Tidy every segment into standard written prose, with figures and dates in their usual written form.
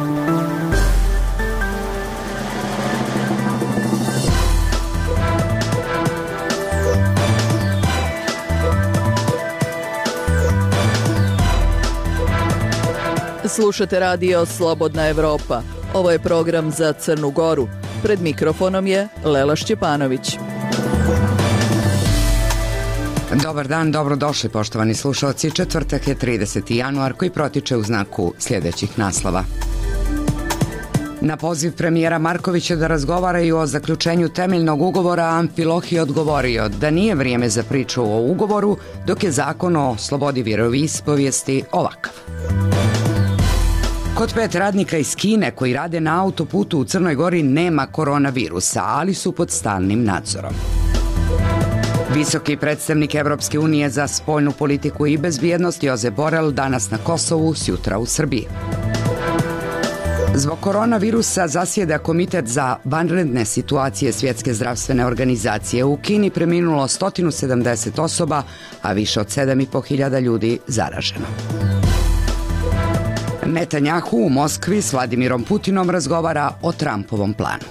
Slušate radio Slobodna Evropa. Ovo je program za Crnu Goru. Pred mikrofonom je Lela Šćepanović. Dobar dan, dobrodošli poštovani slušalci. Četvrtak je 30. januar koji protiče u znaku sljedećih naslova. Na poziv premijera Markovića da razgovaraju o zaključenju temeljnog ugovora, Amfilohi odgovorio da nije vrijeme za priču o ugovoru, dok je zakon o slobodi vjeroispovijesti ovakav. Kod 5 radnika iz Kine koji rade na autoputu u Crnoj Gori nema koronavirusa, ali su pod stalnim nadzorom. Visoki predstavnik Evropske unije za spoljnu politiku i bezbjednost Josep Borrell danas na Kosovu, sutra u Srbiji. Zbog koronavirusa zasjeda Komitet za vanredne situacije Svjetske zdravstvene organizacije. U Kini preminulo 170 osoba, a više od 7.500 ljudi zaraženo. Netanjahu u Moskvi s Vladimirom Putinom razgovara o Trumpovom planu.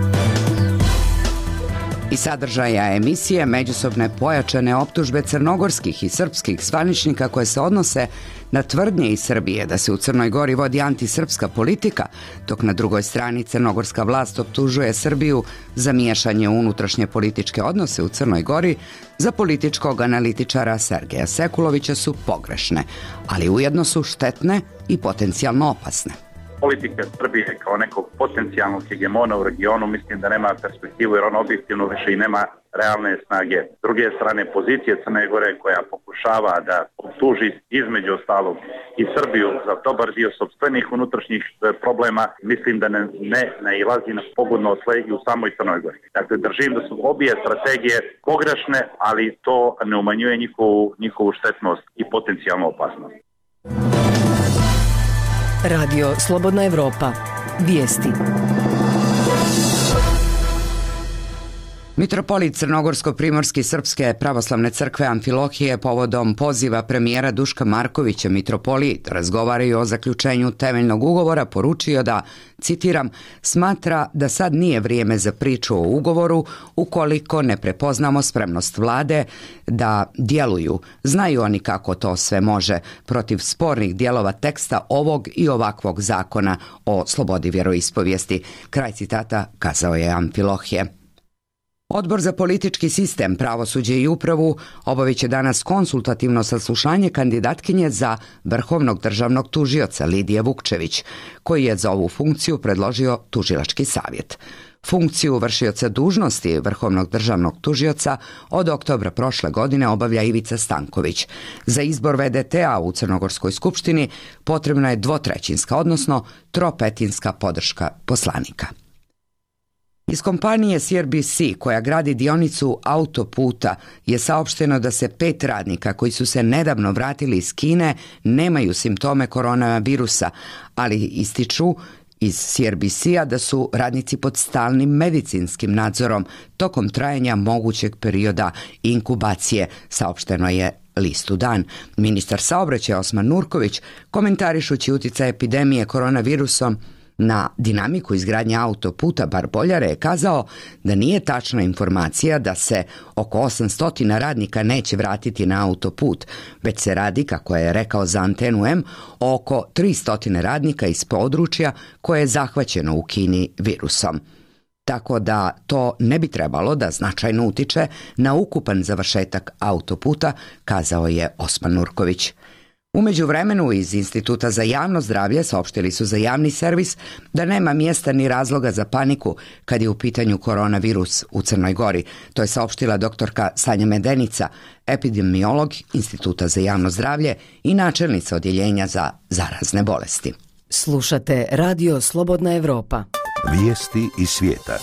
I sadržaja emisije međusobne pojačane optužbe crnogorskih i srpskih zvaničnika koje se odnose na tvrdnje iz Srbije da se u Crnoj Gori vodi antisrpska politika, dok na drugoj strani crnogorska vlast optužuje Srbiju za miješanje u unutrašnje političke odnose u Crnoj Gori, za političkog analitičara Sergeja Sekulovića su pogrešne, ali ujedno su štetne i potencijalno opasne. Politika Srbije kao nekog potencijalnog hegemona u regionu mislim da nema perspektivu jer ona objektivno više i nema realne snage. S druge strane, pozicije Crne Gore koja pokušava da optuži između ostalog i Srbiju za dobar dio sopstvenih unutrašnjih problema, mislim da ne nailazi na pogodno tle i u samoj Crnoj Gori. Dakle, držim da su obje strategije pogrešne, ali to ne umanjuje njihovu štetnost i potencijalnu opasnost. Radio Slobodna Evropa. Vijesti. Mitropolit Crnogorsko-primorski Srpske pravoslavne crkve Amfilohije povodom poziva premijera Duška Markovića mitropolit razgovaraju o zaključenju temeljnog ugovora poručio da, citiram, smatra da sad nije vrijeme za priču o ugovoru ukoliko ne prepoznamo spremnost vlade da djeluju. Znaju oni kako to sve može protiv spornih dijelova teksta ovog i ovakvog zakona o slobodi vjeroispovijesti. Kraj citata, kazao je Amfilohije. Odbor za politički sistem, pravosuđe i upravu obavit će danas konsultativno saslušanje kandidatkinje za vrhovnog državnog tužioca Lidije Vukčević, koji je za ovu funkciju predložio tužilački savjet. Funkciju vršioca dužnosti vrhovnog državnog tužioca od oktobra prošle godine obavlja Ivica Stanković. Za izbor VDT-a u Crnogorskoj skupštini potrebna je 2/3, odnosno 3/5 podrška poslanika. Iz kompanije CRBC koja gradi dionicu autoputa je saopšteno da se 5 radnika koji su se nedavno vratili iz Kine nemaju simptome koronavirusa, ali ističu iz CRBC-a da su radnici pod stalnim medicinskim nadzorom tokom trajanja mogućeg perioda inkubacije, saopšteno je Listu Dan. Ministar saobraćaja Osman Nurković, komentarišući utjecaj epidemije koronavirusom na dinamiku izgradnje autoputa Bar-Boljare, je kazao da nije tačna informacija da se oko 800 radnika neće vratiti na autoput, već se radi, kako je rekao za Antenu M, oko 300 radnika iz područja koje je zahvaćeno u Kini virusom. Tako da to ne bi trebalo da značajno utiče na ukupan završetak autoputa, kazao je Osman Nurković. U međuvremenu iz Instituta za javno zdravlje saopštili su za javni servis da nema mjesta ni razloga za paniku kad je u pitanju koronavirus u Crnoj Gori. To je saopštila doktorka Sanja Medenica, epidemiolog Instituta za javno zdravlje i načelnica odjeljenja za zarazne bolesti. Slušate Radio Slobodna Evropa. Vijesti iz svijeta.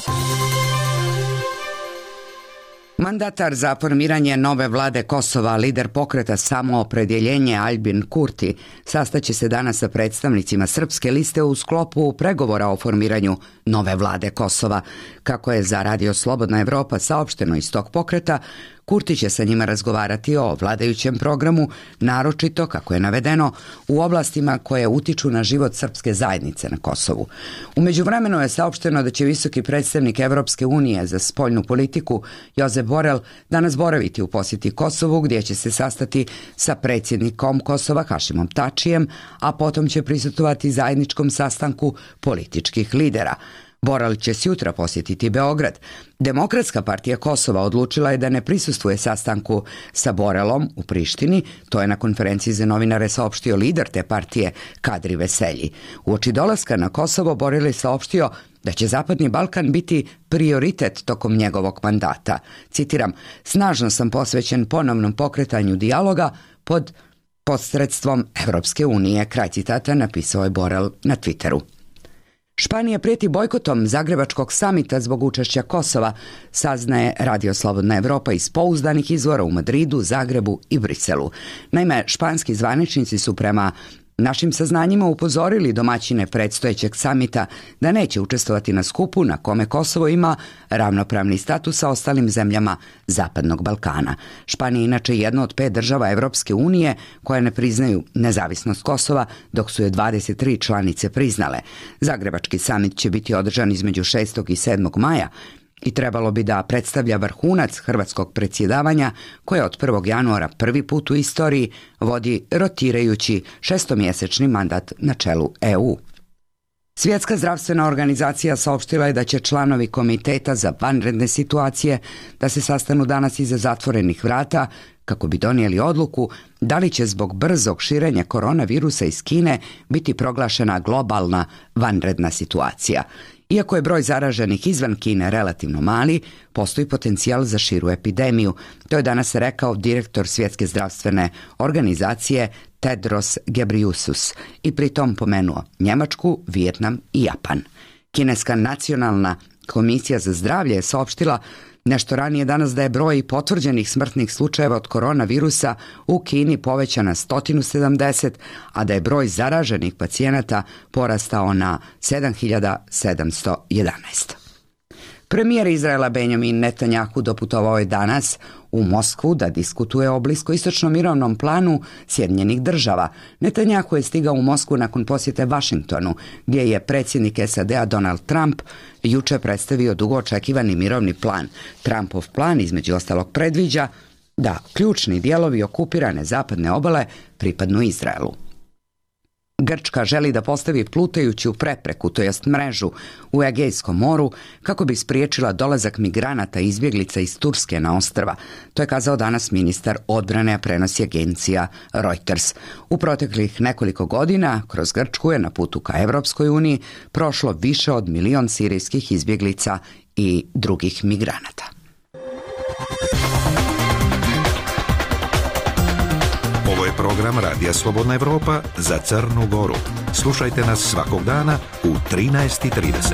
Mandatar za formiranje nove vlade Kosova, lider pokreta Samoopredjeljenje Aljbin Kurti, sastaće se danas sa predstavnicima Srpske liste u sklopu pregovora o formiranju nove vlade Kosova. Kako je za Radio Slobodna Evropa saopšteno iz tog pokreta, Kurti će sa njima razgovarati o vladajućem programu, naročito, kako je navedeno, u oblastima koje utiču na život srpske zajednice na Kosovu. U međuvremenu je saopšteno da će visoki predstavnik Evropske unije za spoljnu politiku Josep Borrell danas boraviti u posjeti Kosovu, gdje će se sastati sa predsjednikom Kosova Hašimom Tačijem, a potom će prisustvovati zajedničkom sastanku političkih lidera. Borrell će sutra posjetiti Beograd. Demokratska partija Kosova odlučila je da ne prisustvuje sastanku sa Borrellom u Prištini, to je na konferenciji za novinare saopštio lider te partije Kadri Veselji. Uoči dolaska na Kosovo Borrell je saopštio da će Zapadni Balkan biti prioritet tokom njegovog mandata. Citiram, snažno sam posvećen ponovnom pokretanju dijaloga pod posredstvom Evropske unije, kraj citata, napisao je Borrell na Twitteru. Španija prijeti bojkotom Zagrebačkog samita zbog učešća Kosova, saznaje Radio Slobodna Evropa iz pouzdanih izvora u Madridu, Zagrebu i Briselu. Naime, španski zvaničnici su prema našim saznanjima upozorili domaćine predstojećeg samita da neće učestvovati na skupu na kome Kosovo ima ravnopravni status sa ostalim zemljama Zapadnog Balkana. Španija je inače jedna od 5 država Evropske unije koje ne priznaju nezavisnost Kosova, dok su je 23 članice priznale. Zagrebački samit će biti održan između 6. i 7. maja i trebalo bi da predstavlja vrhunac hrvatskog predsjedavanja koje od 1. januara prvi put u istoriji vodi rotirajući 6-mjesečni mandat na čelu EU. Svjetska zdravstvena organizacija saopštila je da će članovi Komiteta za vanredne situacije da se sastanu danas iza zatvorenih vrata kako bi donijeli odluku da li će zbog brzog širenja koronavirusa iz Kine biti proglašena globalna vanredna situacija. Iako je broj zaraženih izvan Kine relativno mali, postoji potencijal za širu epidemiju. To je danas rekao direktor Svjetske zdravstvene organizacije Tedros Ghebreyesus i pritom pomenuo Njemačku, Vijetnam i Japan. Kineska nacionalna komisija za zdravlje je saopštila nešto ranije danas da je broj potvrđenih smrtnih slučajeva od koronavirusa u Kini povećan na 170, a da je broj zaraženih pacijenata porastao na 7.711. Premijer Izraela Benjamin Netanjahu doputovao je danas u Moskvu da diskutuje o bliskoistočnom mirovnom planu Sjedinjenih država. Netanjahu je stigao u Moskvu nakon posjete Vašingtonu, gdje je predsjednik SAD-a Donald Trump juče predstavio dugo očekivani mirovni plan. Trumpov plan između ostalog predviđa da ključni dijelovi okupirane zapadne obale pripadnu Izraelu. Grčka želi da postavi plutajuću prepreku, to jest mrežu, u Egejskom moru kako bi spriječila dolazak migranata i izbjeglica iz Turske na ostrva. To je kazao danas ministar odbrane, a prenosi agencija Reuters. U proteklih nekoliko godina kroz Grčku je na putu ka Evropskoj uniji prošlo više od 1 milion sirijskih izbjeglica i drugih migranata. Ovo je program Radija Slobodna Evropa za Crnu Goru. Slušajte nas svakog dana u 13:30.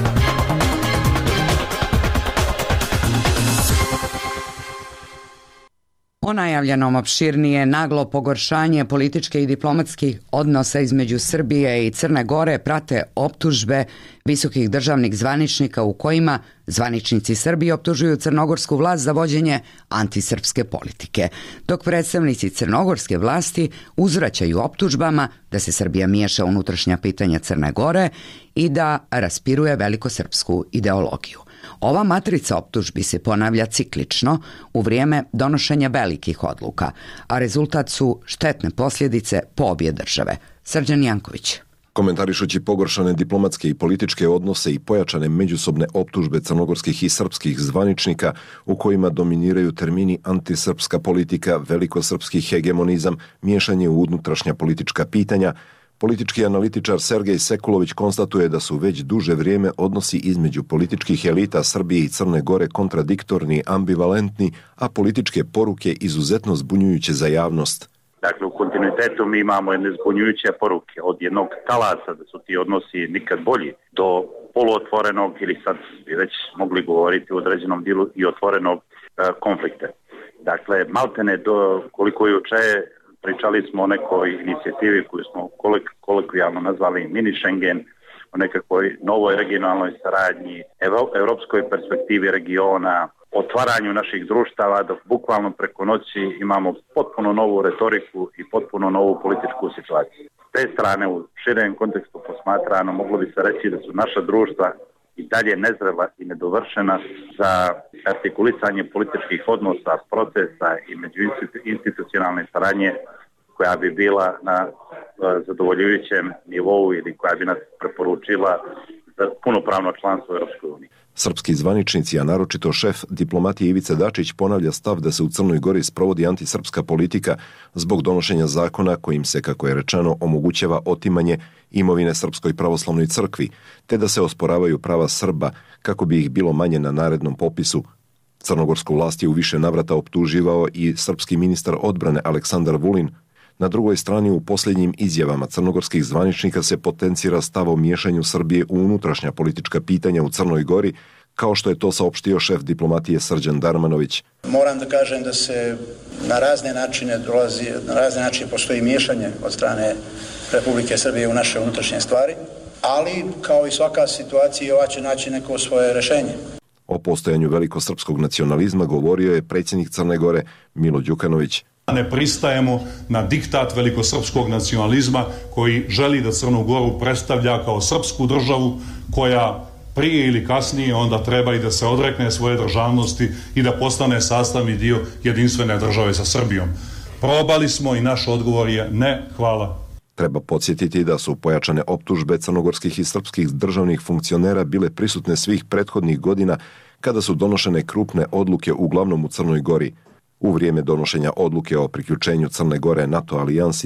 O najavljenom opširnije naglo pogoršanje političke i diplomatskih odnosa između Srbije i Crne Gore prate optužbe visokih državnih zvaničnika u kojima zvaničnici Srbije optužuju crnogorsku vlast za vođenje antisrpske politike, dok predstavnici crnogorske vlasti uzvraćaju optužbama da se Srbija miješa u unutrašnja pitanja Crne Gore i da raspiruje velikosrpsku ideologiju. Ova matrica optužbi se ponavlja ciklično u vrijeme donošenja velikih odluka, a rezultat su štetne posljedice po obje države. Srđan Janković. Komentarišući pogoršane diplomatske i političke odnose i pojačane međusobne optužbe crnogorskih i srpskih zvaničnika u kojima dominiraju termini antisrpska politika, velikosrpski hegemonizam, miješanje u unutrašnja politička pitanja, politički analitičar Sergej Sekulović konstatuje da su već duže vrijeme odnosi između političkih elita Srbije i Crne Gore kontradiktorni, ambivalentni, a političke poruke izuzetno zbunjujuće za javnost. Dakle, u kontinuitetu mi imamo jedne zbunjujuće poruke od jednog talasa da su ti odnosi nikad bolji do poluotvorenog ili sad bi već mogli govoriti u određenom dijelu i otvorenog konflikta. Dakle, maltene do koliko juče pričali smo o nekoj inicijativi koju smo kolokvijalno nazvali mini Schengen, o nekakvoj novoj regionalnoj saradnji, evropskoj perspektivi regiona, otvaranju naših društava, dok bukvalno preko noći imamo potpuno novu retoriku i potpuno novu političku situaciju. S te strane, u širem kontekstu posmatrano, moglo bi se reći da su naša društva i dalje nezrela i nedovršena za artikulisanje političkih odnosa, procesa i međuinstitucionalne saradnje koja bi bila na zadovoljujućem nivou ili koja bi nas preporučila za punopravno članstvo u Europskoj uniji. Srpski zvaničnici, a naročito šef diplomatije Ivica Dačić, ponavlja stav da se u Crnoj Gori sprovodi antisrpska politika zbog donošenja zakona kojim se, kako je rečeno, omogućava otimanje imovine Srpskoj pravoslavnoj crkvi, te da se osporavaju prava Srba kako bi ih bilo manje na narednom popisu. Crnogorsku vlast je u više navrata optuživao i srpski ministar odbrane Aleksandar Vulin. Na drugoj strani, u posljednjim izjavama crnogorskih zvaničnika se potencira stav o miješanju Srbije u unutrašnja politička pitanja u Crnoj Gori, kao što je to saopštio šef diplomatije Srđan Darmanović. Moram da kažem da se na razne načine postoji miješanje od strane Republike Srbije u naše unutrašnje stvari, ali kao i svaka situacija ova će naći neko svoje rješenje. O postojanju velikosrpskog nacionalizma govorio je predsjednik Crne Gore Milo Đukanović. Ne pristajemo na diktat velikosrpskog nacionalizma koji želi da Crnu Goru predstavlja kao srpsku državu koja prije ili kasnije onda treba i da se odrekne svoje državnosti i da postane sastavni dio jedinstvene države sa Srbijom. Probali smo i naš odgovor je ne, hvala. Treba podsjetiti da su pojačane optužbe crnogorskih i srpskih državnih funkcionera bile prisutne svih prethodnih godina kada su donošene krupne odluke uglavnom u Crnoj Gori. U vrijeme donošenja odluke o priključenju Crne Gore NATO alijansi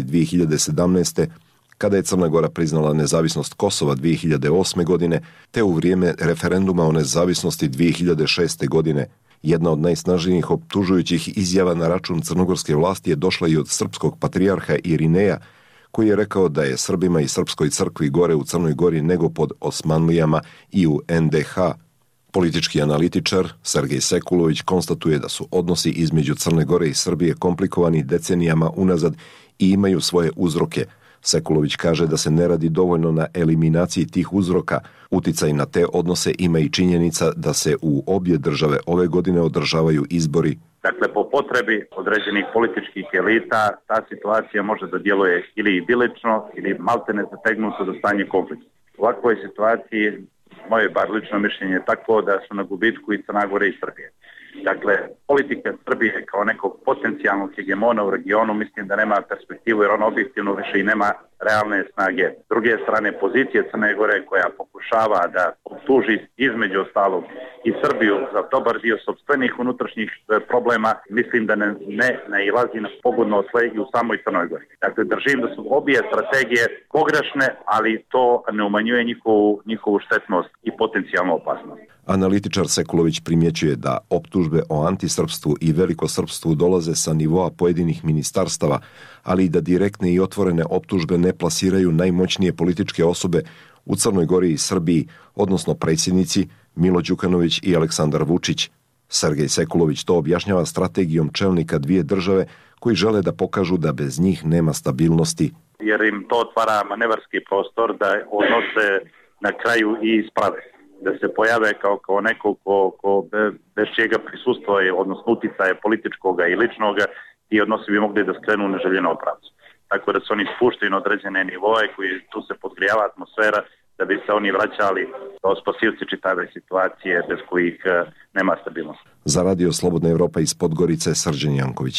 2017. kada je Crna Gora priznala nezavisnost Kosova 2008. godine, te u vrijeme referenduma o nezavisnosti 2006. godine. Jedna od najsnažnijih optužujućih izjava na račun crnogorske vlasti je došla i od srpskog patrijarha Irineja, koji je rekao da je Srbima i Srpskoj crkvi gore u Crnoj Gori nego pod Osmanlijama i u NDH. Politički analitičar Sergej Sekulović konstatuje da su odnosi između Crne Gore i Srbije komplikovani decenijama unazad i imaju svoje uzroke. Sekulović kaže da se ne radi dovoljno na eliminaciji tih uzroka. Uticaj na te odnose ima i činjenica da se u obje države ove godine održavaju izbori. Dakle, po potrebi određenih političkih elita ta situacija može da djeluje ili idilično ili maltene zategnuto do stanja konflikta. U ovakvoj situaciji moje bar lično mišljenje je tako da su na gubitku i Crna Gora i Srbije. Dakle, politika Srbije kao nekog potencijalnog hegemona u regionu mislim da nema perspektivu jer ona objektivno više i nema realne snage. S druge strane, pozicije Crne Gore koja pokušava da optuži između ostalog i Srbiju za dobar dio sopstvenih unutrašnjih problema, mislim da ne nailazi na pogodno tle i u samoj Crnoj Gori. Dakle, držim da su obje strategije pogrešne, ali to ne umanjuje njihovu štetnost i potencijalnu opasnost. Analitičar Sekulović primjećuje da optužbe o antisrpstvu i velikosrpstvu dolaze sa nivoa pojedinih ministarstava, ali i da direktne i otvorene optužbe ne plasiraju najmoćnije političke osobe u Crnoj Gori i Srbiji, odnosno predsjednici Milo Đukanović i Aleksandar Vučić. Sergej Sekulović to objašnjava strategijom čelnika dvije države koji žele da pokažu da bez njih nema stabilnosti. Jer im to otvara manevarski prostor da odnose na kraju i isprave. Da se pojave kao neko ko bez čega prisustva je, odnosno uticaje političkoga i ličnoga, ti odnosi bi mogli da skrenu u neželjenom pravcu. Tako da se oni spuštaju na određene nivoje koji tu se podgrijava atmosfera da bi se oni vraćali kao spasivci čitave situacije bez kojih nema stabilnosti. Za Radio Slobodna Evropa iz Podgorice, Srđan Janković.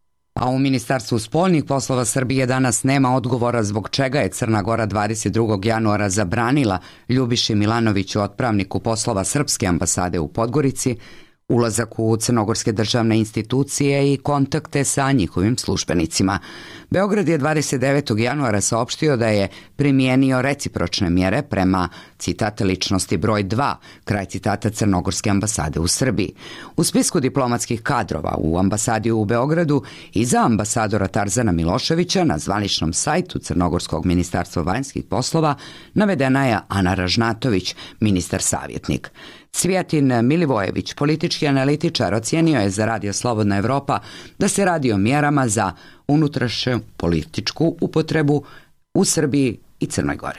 A u Ministarstvu spoljnih poslova Srbije danas nema odgovora zbog čega je Crna Gora 22. januara zabranila Ljubiši Milanoviću, otpravniku poslova Srpske ambasade u Podgorici, ulazak u crnogorske državne institucije i kontakte sa njihovim službenicima. Beograd je 29. januara saopštio da je primijenio recipročne mjere prema, citate, ličnosti broj 2, kraj citata Crnogorske ambasade u Srbiji. U spisku diplomatskih kadrova u ambasadi u Beogradu i za ambasadora Tarzana Miloševića na zvaničnom sajtu Crnogorskog ministarstva vanjskih poslova navedena je Ana Ražnatović, ministar savjetnik. Cvijatin Milivojević, politički analitičar, ocijenio je za Radio Slobodna Evropa da se radi o mjerama za unutrašnju političku upotrebu u Srbiji i Crnoj Gori.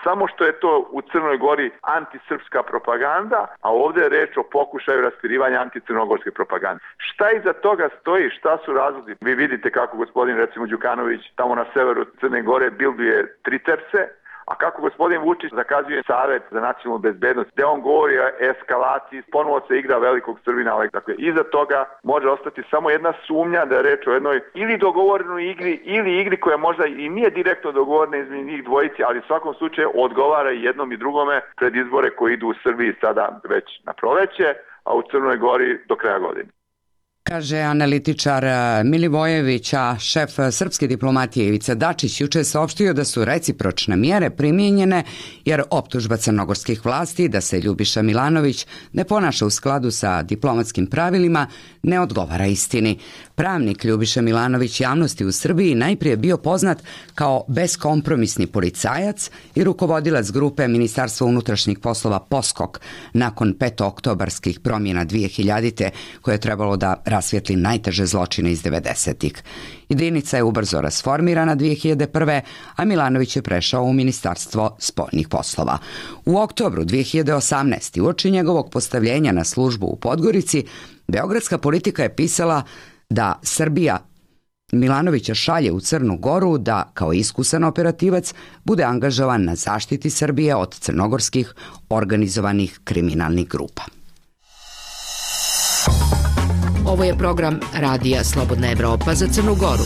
samo što je to u Crnoj Gori antisrpska propaganda, a ovdje je reč o pokušaju raspirivanja anticrnogorske propagande. Šta iza toga stoji, šta su razlozi? Vi vidite kako gospodin, recimo Đukanović, tamo na severu Crne Gore bilduje triterse, a kako gospodin Vučić zakazuje Savet za nacionalnu bezbednost, gde on govori o eskalaciji, ponovo se igra velikog Srbina. Dakle, iza toga može ostati samo jedna sumnja da je reč o jednoj ili dogovorenoj igri, ili igri koja možda i nije direktno dogovorena između njih dvojici, ali u svakom slučaju odgovara i jednom i drugome pred izbore koji idu u Srbiji sada već na proleće, a u Crnoj Gori do kraja godine. Kaže analitičar Milivojević, a šef srpske diplomatije Ivica Dačić juče saopštio da su recipročne mjere primijenjene jer optužba crnogorskih vlasti da se Ljubiša Milanović ne ponaša u skladu sa diplomatskim pravilima ne odgovara istini. Pravnik Ljubiša Milanović javnosti u Srbiji najprije bio poznat kao beskompromisni policajac i rukovodilac grupe Ministarstva unutrašnjih poslova POSKOK nakon petooktobarskih promjena 2000. koje je trebalo da rasvijetli najteže zločine iz 90-ih. Jedinica je ubrzo rasformirana 2001. a Milanović je prešao u Ministarstvo spoljnih poslova. U oktobru 2018. uoči njegovog postavljenja na službu u Podgorici, beogradska politika je pisala da Srbija Milanovića šalje u Crnu Goru da, kao iskusan operativac, bude angažovan na zaštiti Srbije od crnogorskih organizovanih kriminalnih grupa. Ovo je program Radija Slobodna Evropa za Crnu Goru.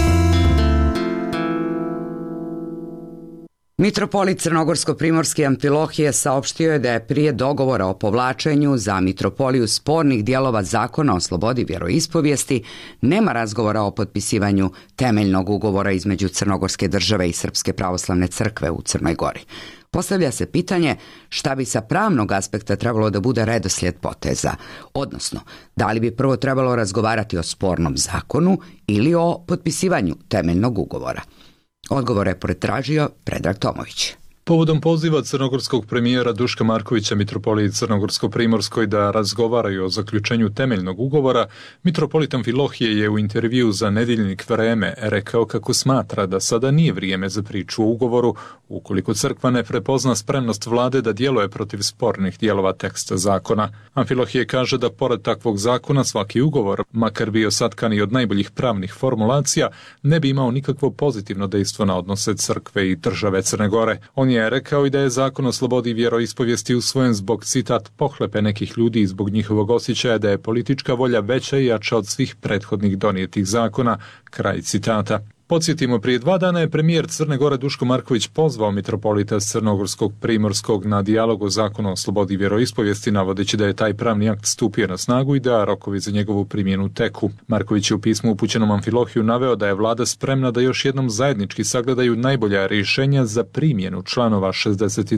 Mitropolit Crnogorsko-Primorske Amfilohije saopštio je da je prije dogovora o povlačenju za mitropoliju spornih dijelova zakona o slobodi vjeroispovijesti nema razgovora o potpisivanju temeljnog ugovora između Crnogorske države i Srpske pravoslavne crkve u Crnoj Gori. Postavlja se pitanje šta bi sa pravnog aspekta trebalo da bude redoslijed poteza, odnosno da li bi prvo trebalo razgovarati o spornom zakonu ili o potpisivanju temeljnog ugovora. Odgovor je pretražio Predrag Tomović. Povodom poziva crnogorskog premijera Duška Markovića mitropoliji Crnogorsko-Primorskoj da razgovaraju o zaključenju temeljnog ugovora, mitropolit Amfilohije je u intervju za nedjeljnik Vreme rekao kako smatra da sada nije vrijeme za priču o ugovoru ukoliko crkva ne prepozna spremnost vlade da djeluje protiv spornih dijelova teksta zakona. Amfilohije kaže da pored takvog zakona svaki ugovor, makar bio satkan i od najboljih pravnih formulacija, ne bi imao nikakvo pozitivno dejstvo na odnose crkve i države Crne Gore. On je rekao i da je zakon o slobodi vjeroispovijesti usvojen zbog, citat, pohlepe nekih ljudi i zbog njihovog osjećaja da je politička volja veća i jača od svih prethodnih donijetih zakona, kraj citata. Podsjetimo, prije 2 dana je premijer Crne Gore Duško Marković pozvao mitropolita Crnogorskog Primorskog na dijalog o zakonu o slobodi vjeroispovijesti, navodeći da je taj pravni akt stupio na snagu i da rokovi za njegovu primjenu teku. Marković je u pismu upućenom Amfilohiju naveo da je vlada spremna da još jednom zajednički sagledaju najbolja rješenja za primjenu članova 62,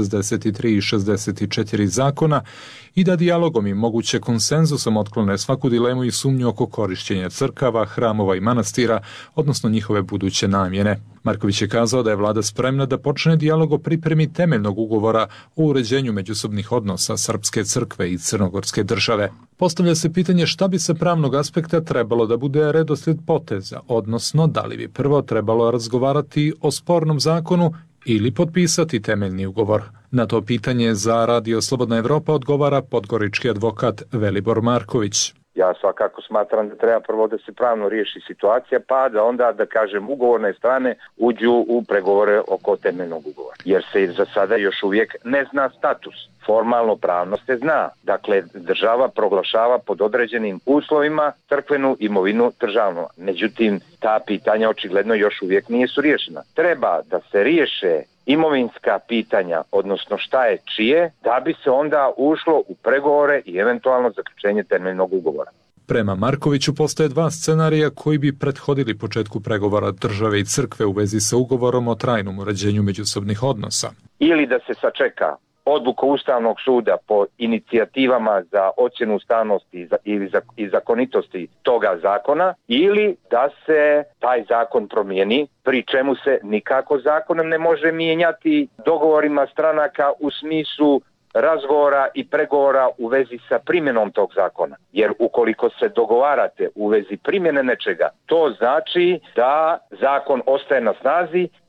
63 i 64 zakona i da dijalogom i moguće konsenzusom otklone svaku dilemu i sumnju oko korištenja crkava, hramova i manastira, odnosno njihove buduće namjene. Marković je kazao da je vlada spremna da počne dijalog o pripremi temeljnog ugovora o uređenju međusobnih odnosa Srpske crkve i Crnogorske države. Postavlja se pitanje šta bi sa pravnog aspekta trebalo da bude redoslijed poteza, odnosno da li bi prvo trebalo razgovarati o spornom zakonu ili potpisati temeljni ugovor. Na to pitanje za Radio Slobodna Evropa odgovara podgorički advokat Velibor Marković. Ja svakako smatram da treba prvo da se pravno riješi situacija, pa da onda, da kažem, ugovorne strane uđu u pregovore oko temeljnog ugovora. Jer se za sada još uvijek ne zna status. Formalno pravno se zna. Dakle, država proglašava pod određenim uslovima crkvenu imovinu državnu. Međutim, ta pitanja očigledno još uvijek nisu riješena. Treba da se riješe imovinska pitanja, odnosno šta je čije, da bi se onda ušlo u pregovore i eventualno zaključenje temeljnog ugovora. Prema Markoviću postoje 2 scenarija koji bi prethodili početku pregovora države i crkve u vezi sa ugovorom o trajnom uređenju međusobnih odnosa. Ili da se sačeka odluka Ustavnog suda po inicijativama za ocjenu ustavnosti i zakonitosti toga zakona, ili da se taj zakon promijeni, pri čemu se nikako zakonom ne može mijenjati dogovorima stranaka u smislu razgovora i pregovora u vezi sa primjenom tog zakona. Jer ukoliko se dogovarate u vezi primjene nečega, to znači da zakon ostaje na snazi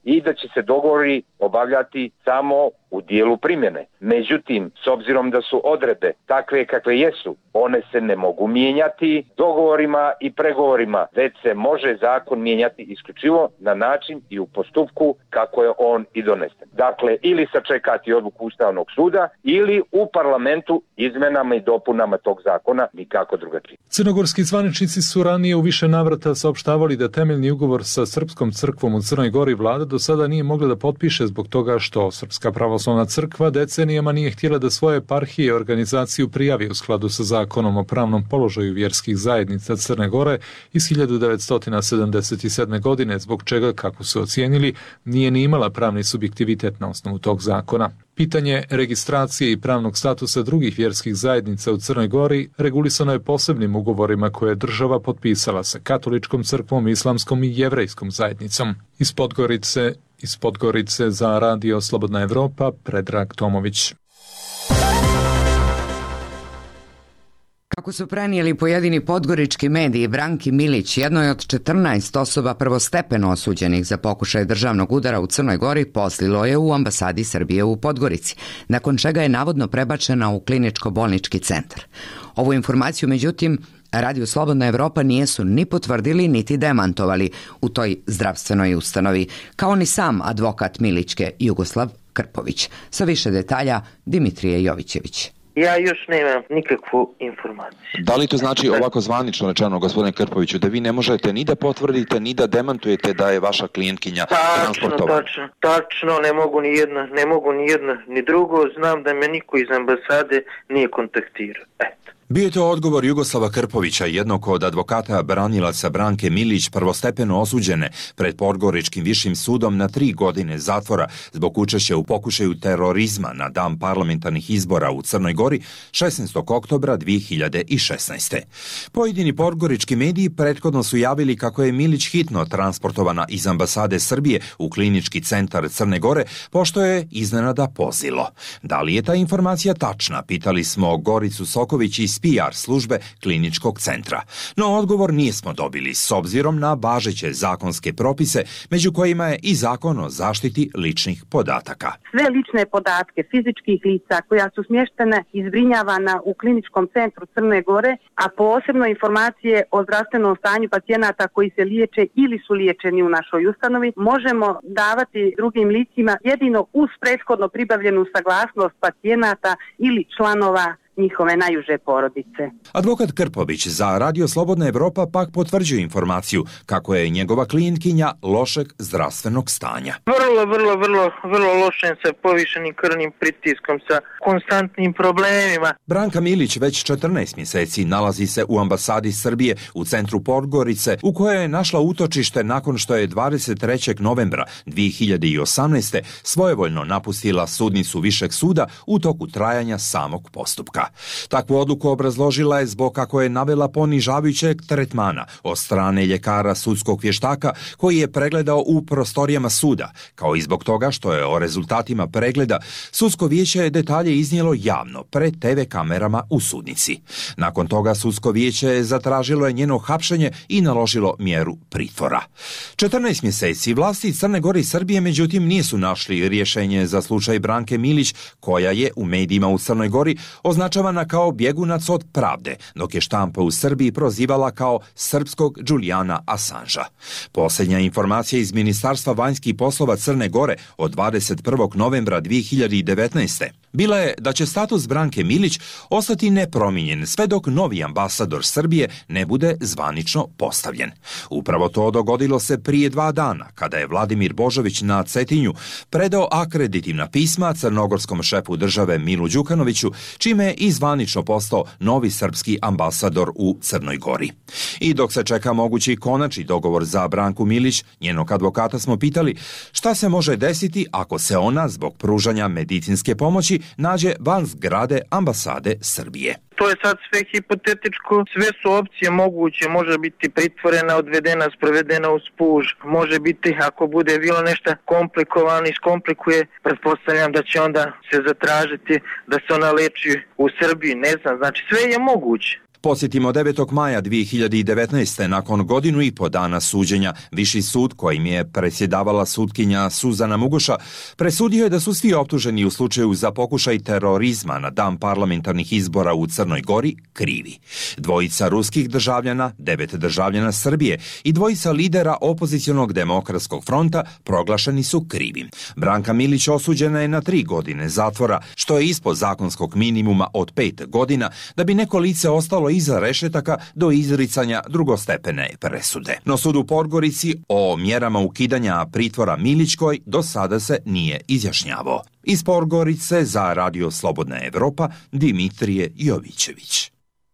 i da će se dogovori obavljati samo u dijelu primjene. Međutim, s obzirom da su odredbe takve kakve jesu, one se ne mogu mijenjati dogovorima i pregovorima, već se može zakon mijenjati isključivo na način i u postupku kako je on i donesen. Dakle, ili sačekati odluku Ustavnog suda ili u parlamentu izmenama i dopunama tog zakona, nikako drugačije. Crnogorski zvaničnici su ranije u više navrata saopštavali da temeljni ugovor sa Srpskom crkvom u Crnoj Gori vlada do sada nije mogla da potpiše zbog toga što Srpska pravoslavna crkva decenijama nije htjela da svoje eparhije i organizaciju prijavi u skladu sa zakonom o pravnom položaju vjerskih zajednica Crne Gore iz 1977. godine, zbog čega, kako su ocijenili, nije ni imala pravni subjektivitet na osnovu tog zakona. Pitanje registracije i pravnog statusa drugih vjerskih zajednica u Crnoj Gori regulisano je posebnim ugovorima koje je država potpisala sa Katoličkom crkvom, Islamskom i Jevrejskom zajednicom. Iz Podgorice za Radio Slobodna Evropa, Predrag Tomović. Kako su prenijeli pojedini podgorički mediji, Branki Milić, jednoj od 14 osoba prvostepeno osuđenih za pokušaj državnog udara u Crnoj Gori, poslilo je u ambasadi Srbije u Podgorici, nakon čega je navodno prebačena u kliničko-bolnički centar. Ovu informaciju, međutim, Radio Slobodna Evropa nijesu ni potvrdili niti demantovali u toj zdravstvenoj ustanovi, kao ni sam advokat Milićke Jugoslav Krpović. Sa više detalja Dimitrije Jovićević. Ja još nemam nikakvu informaciju. Da li to znači ovako zvanično rečeno, gospodine Krpoviću, da vi ne možete ni da potvrdite, ni da demantujete da je vaša klijentkinja transportovana? Tačno, ne mogu ni jedno, ni drugo. Znam da me niko iz ambasade nije kontaktirao. Bio je to odgovor Jugoslava Krpovića, jednog od advokata branilaca Branke Milić, prvostepeno osuđene pred Podgoričkim višim sudom na 3 godine zatvora zbog učešća u pokušaju terorizma na dan parlamentarnih izbora u Crnoj Gori 16. oktobra 2016. Pojedini podgorički mediji prethodno su javili kako je Milić hitno transportovana iz ambasade Srbije u klinički centar Crne Gore, pošto je iznenada pozilo. Da li je ta informacija tačna, pitali smo Goricu Soković iz PR službe kliničkog centra. No odgovor nismo dobili s obzirom na važeće zakonske propise, među kojima je i zakon o zaštiti ličnih podataka. Sve lične podatke fizičkih lica koja su smještene i zbrinjavana u kliničkom centru Crne Gore, a posebno informacije o zdravstvenom stanju pacijenata koji se liječe ili su liječeni u našoj ustanovi, možemo davati drugim licima jedino uz prethodno pribavljenu saglasnost pacijenata ili članova njihove najuže porodice. Advokat Krpović za Radio Slobodna Evropa pak potvrđuje informaciju kako je njegova klijentkinja lošeg zdravstvenog stanja. Vrlo lošem, sa povišenim krvnim pritiskom, sa konstantnim problemima. Branka Milić već 14 mjeseci nalazi se u ambasadi Srbije u centru Podgorice, u kojoj je našla utočište nakon što je 23. novembra 2018. svojevoljno napustila sudnicu Višeg suda u toku trajanja samog postupka. Takvu odluku obrazložila je zbog kako je navela ponižavajućeg tretmana od strane ljekara sudskog vještaka koji je pregledao u prostorijama suda, kao i zbog toga što je o rezultatima pregleda sudsko vijeće detalje iznijelo javno pred TV kamerama u sudnici. Nakon toga sudsko vijeće zatražilo je njeno hapšenje i naložilo mjeru pritvora. 14 mjeseci vlasti Crne Gore i Srbije međutim nisu našli rješenje za slučaj Branke Milić, koja je u medijima u Crnoj Gori označavana kao bjegunac od pravde, dok je štampa u Srbiji prozivala kao srpskog Julijana Assangea. Posljednja informacija iz Ministarstva vanjskih poslova Crne Gore od 21. novembra 2019. bila je da će status Branke Milić ostati nepromijenjen sve dok novi ambasador Srbije ne bude zvanično postavljen. Upravo to dogodilo se prije 2 dana, kada je Vladimir Božović na Cetinju predao akreditivna pisma crnogorskom šefu države Milu Đukanoviću, čime je i zvanično postao novi srpski ambasador u Crnoj Gori. I dok se čeka mogući konačni dogovor za Branku Milić, njenog advokata smo pitali šta se može desiti ako se ona zbog pružanja medicinske pomoći nađe van zgrade ambasade Srbije. To je sad sve hipotetičko, sve su opcije moguće, može biti pritvorena, odvedena, sprovedena uz puž, može biti ako bude bilo nešto komplikovano, iskomplikuje, pretpostavljam da će onda se zatražiti da se ona leči u Srbiji, ne znam, znači sve je moguće. Podsjetimo, 9. maja 2019. nakon godinu i po dana suđenja, Viši sud, kojim je predsjedavala sudkinja Suzana Mugoša, presudio je da su svi optuženi u slučaju za pokušaj terorizma na dan parlamentarnih izbora u Crnoj Gori krivi. 2 ruskih državljana, 9 državljana Srbije i 2 lidera opozicionog demokratskog fronta proglašeni su krivim. Branka Milić osuđena je na 3 godine zatvora, što je ispod zakonskog minimuma od 5 godina, da bi neko lice ostalo iza rešetaka do izricanja drugostepene presude. No sud u Podgorici o mjerama ukidanja pritvora Milićkoj do sada se nije izjašnjavao. Iz Podgorice za Radio Slobodna Evropa, Dimitrije Jovićević.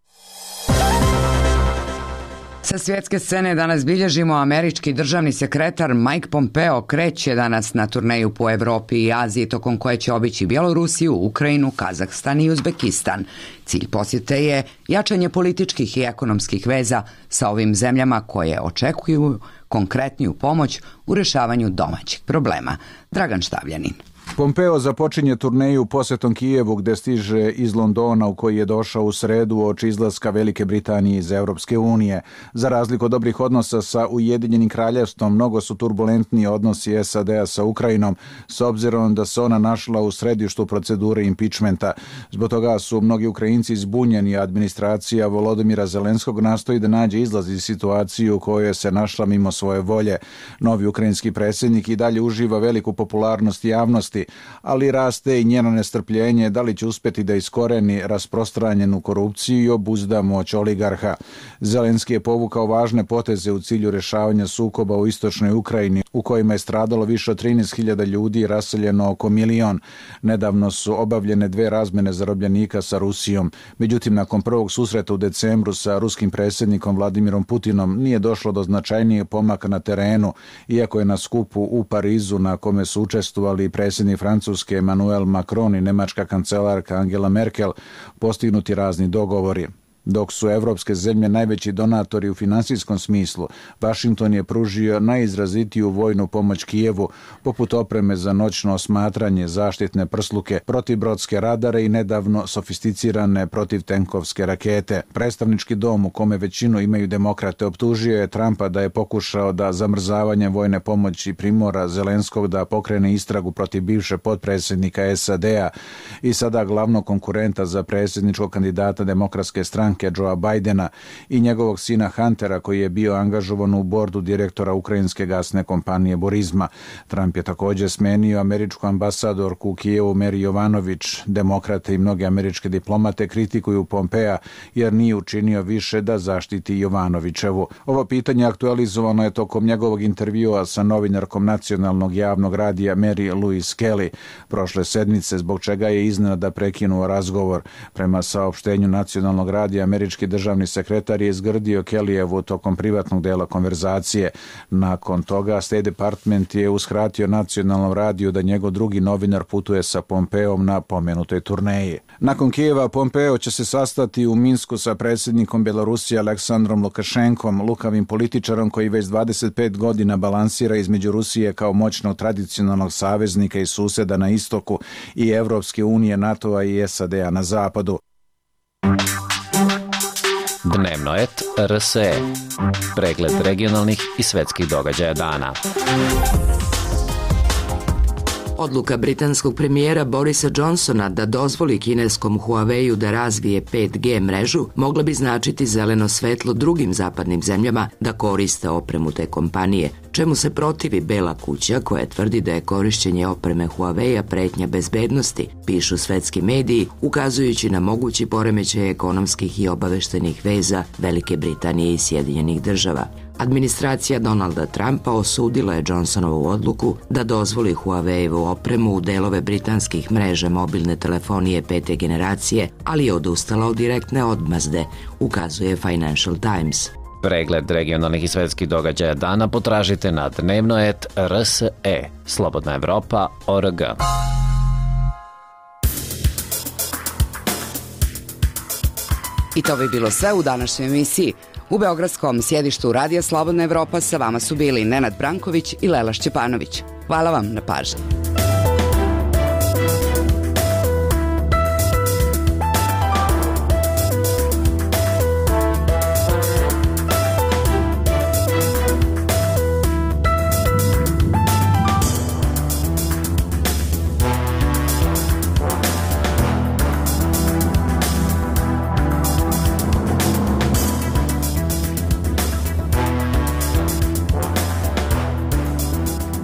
Sa svjetske scene danas bilježimo američki državni sekretar Mike Pompeo kreće danas na turneju po Evropi i Aziji, tokom koje će obići Bjelorusiju, Ukrajinu, Kazahstan i Uzbekistan. Cilj posjete je jačanje političkih i ekonomskih veza sa ovim zemljama koje očekuju konkretniju pomoć u rješavanju domaćih problema. Dragan Štavljanin. Pompeo započinje turneju posjetom Kijevu, gdje stiže iz Londona, u koji je došao u sredu uoči izlaska Velike Britanije iz Europske unije. Za razliku od dobrih odnosa sa Ujedinjenim kraljevstvom, mnogo su turbulentniji odnosi SAD-a sa Ukrajinom, s obzirom da se ona našla u središtu procedure impičmenta. Zbog toga su mnogi Ukrajinci zbunjeni, a administracija Volodymyra Zelenskog nastoji da nađe izlaz iz situaciju u kojoj se našla mimo svoje volje. Novi ukrajinski predsjednik i dalje uživa veliku popularnost javnosti, ali raste i njeno nestrpljenje da li će uspjeti da iskoreni rasprostranjenu korupciju i obuzda moć oligarha. Zelenski je povukao važne poteze u cilju rješavanja sukoba u istočnoj Ukrajini, u kojima je stradalo više od 13.000 ljudi i raseljeno oko 1 milion. Nedavno su obavljene 2 razmjene zarobljenika sa Rusijom. Međutim, nakon prvog susreta u decembru sa ruskim predsjednikom Vladimirom Putinom nije došlo do značajnijeg pomaka na terenu, iako je na skupu u Parizu, na kome su učestvovali predsjednik Francuske Emmanuel Macron i nemačka kancelarka Angela Merkel, postignuti razni dogovori. Dok su evropske zemlje najveći donatori u finansijskom smislu, Washington je pružio najizrazitiju vojnu pomoć Kijevu, poput opreme za noćno osmatranje, zaštitne prsluke, protibrodske radare i nedavno sofisticirane protivtenkovske rakete. Predstavnički dom, u kome većinu imaju demokrate, optužio je Trumpa da je pokušao da zamrzavanjem vojne pomoći primora Zelenskog da pokrene istragu protiv bivše potpredsjednika SAD-a i sada glavnog konkurenta za predsjedničkog kandidata demokratske stranke Joea Bidena i njegovog sina Huntera, koji je bio angažovan u bordu direktora ukrajinske gasne kompanije Burisma. Trump je također smenio američku ambasadorku u Kijevu Mary Jovanović. Demokrate i mnoge američke diplomate kritikuju Pompea jer nije učinio više da zaštiti Jovanovićevu. Ovo pitanje aktualizovano je tokom njegovog intervjua sa novinarkom nacionalnog javnog radija Mary Louise Kelly prošle sedmice, zbog čega je iznenada prekinuo razgovor. Prema saopštenju nacionalnog radija, američki državni sekretar je izgrdio Kellyjevu tokom privatnog dela konverzacije. Nakon toga State Department je uskratio nacionalnom radiju da njegov drugi novinar putuje sa Pompeom na pomenutoj turneji. Nakon Kijeva, Pompeo će se sastati u Minsku sa predsjednikom Bjelorusije Aleksandrom Lukašenkom, lukavim političarom koji već 25 godina balansira između Rusije kao moćnog tradicionalnog saveznika i suseda na istoku i Evropske unije, NATO-a i SAD-a na zapadu. Dnevno et RSE. Pregled regionalnih i svetskih događaja dana. Odluka britanskog premijera Borisa Johnsona da dozvoli kineskom Huawei-u da razvije 5G mrežu mogla bi značiti zeleno svetlo drugim zapadnim zemljama da koriste opremu te kompanije, čemu se protivi Bela kuća koja tvrdi da je korišćenje opreme Huawei-a pretnja bezbednosti, pišu svetski mediji, ukazujući na mogući poremećaj ekonomskih i obaveštenih veza Velike Britanije i Sjedinjenih država. Administracija Donalda Trumpa osudila je Johnsonovu odluku da dozvoli Huawei-evu opremu u delove britanskih mreža mobilne telefonije 5. generacije, ali je odustala od direktne odmazde, ukazuje Financial Times. Pregled regionalnih i svetskih događaja dana potražite na dnevno.rs.e. Slobodna Evropa.org. I to bi bilo sve u današnjoj emisiji. U beogradskom sjedištu Radija Slobodna Evropa sa vama su bili Nenad Branković i Lela Šćepanović. Hvala vam na pažnji.